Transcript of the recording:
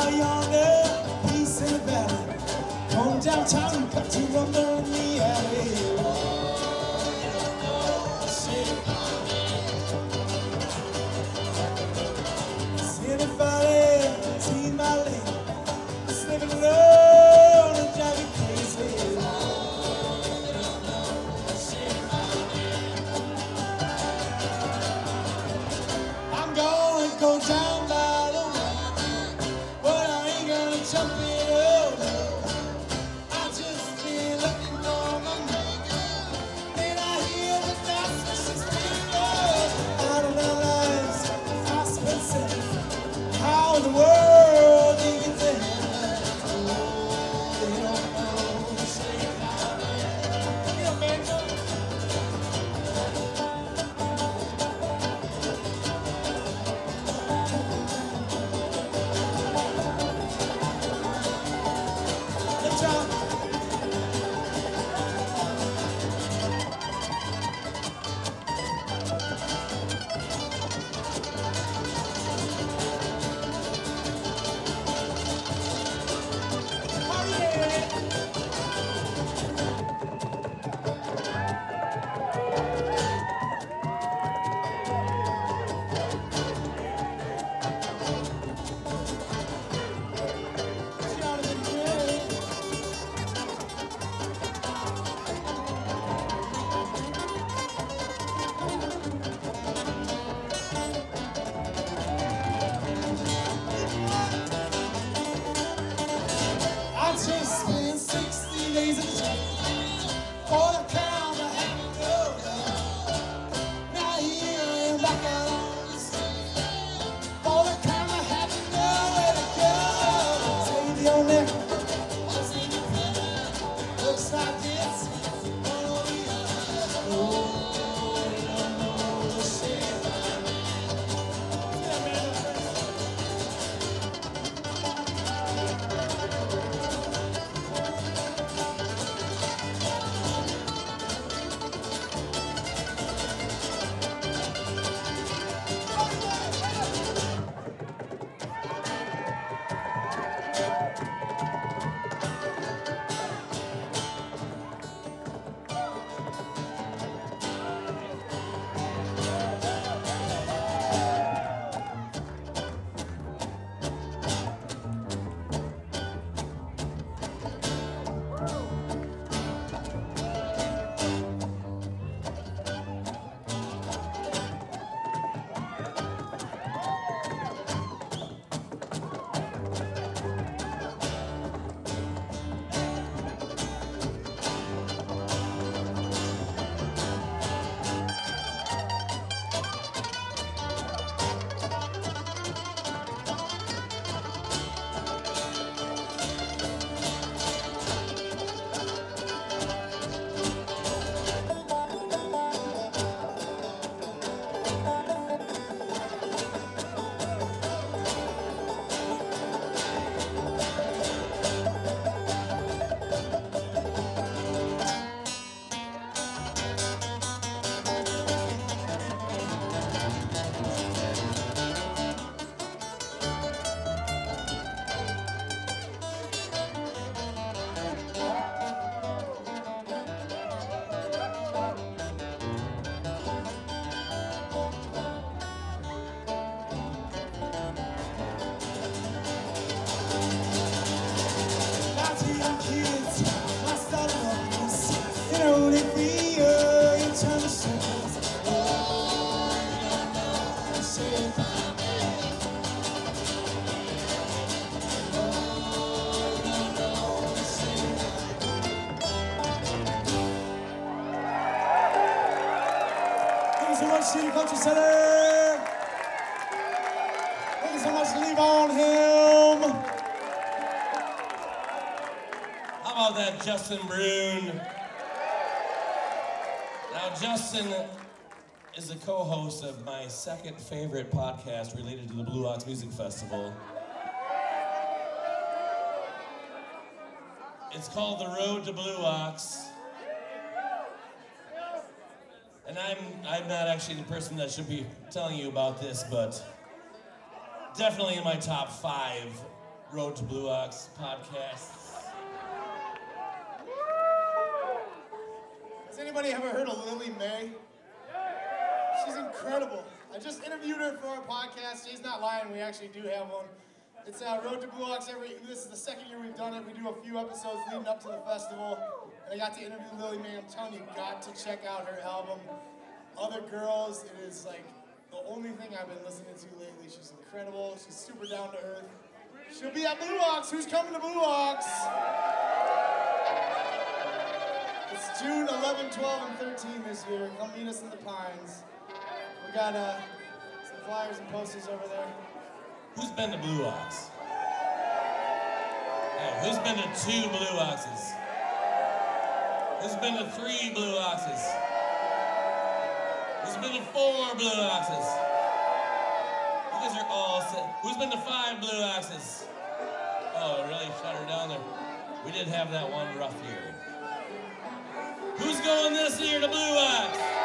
yonder, peace in the valley. Come downtown, got to rumble in the alley. See anybody, see my lady, slipping alone and driving crazy. I'm gonna go down by the way, but I ain't gonna jump it over. I just been looking for my maker. Then I hear that that's what she's been for. Out of our lives, I spent seven. How in the world do you get to heaven? They don't know the shape of it. You know, man, let's try. I just spent 60 days in jail for the count I had to go. Now here I am back out on the street for the count I had to know where to go. Say the old man, say the brother, looks like this, one or the other. Oh, they don't know the shape of it. Yeah, man, that's right. City Culture Center. Thank you so much. Leave on him. How about that, Justin Brune? Now, Justin is the co-host of my second favorite podcast related to the Blue Ox Music Festival. It's called The Road to Blue Ox. And I'm not actually the person that should be telling you about this, but definitely in my top 5 Road to Blue Ox podcasts. Has anybody ever heard of Lily May? She's incredible. I just interviewed her for our podcast. She's not lying, we actually do have one. It's Road to Blue Ox. This is the second year we've done it. We do a few episodes leading up to the festival. And I got to interview Lily May. I'm telling you, you got to check out her album, Other Girls. It is like the only thing I've been listening to lately. She's incredible. She's super down to earth. She'll be at Blue Ox. Who's coming to Blue Ox? It's June 11, 12, and 13 this year. Come meet us in the Pines. We got some flyers and posters over there. Who's been to Blue Ox? Hey, who's been to 2 Blue Oxes? Who's been to 3 Blue Oxes? Who's been to 4 Blue Oxes? You guys are all set. Who's been to 5 Blue Oxes? Oh, it really shut her down there. We did have that one rough year. Who's going this year to Blue Ox?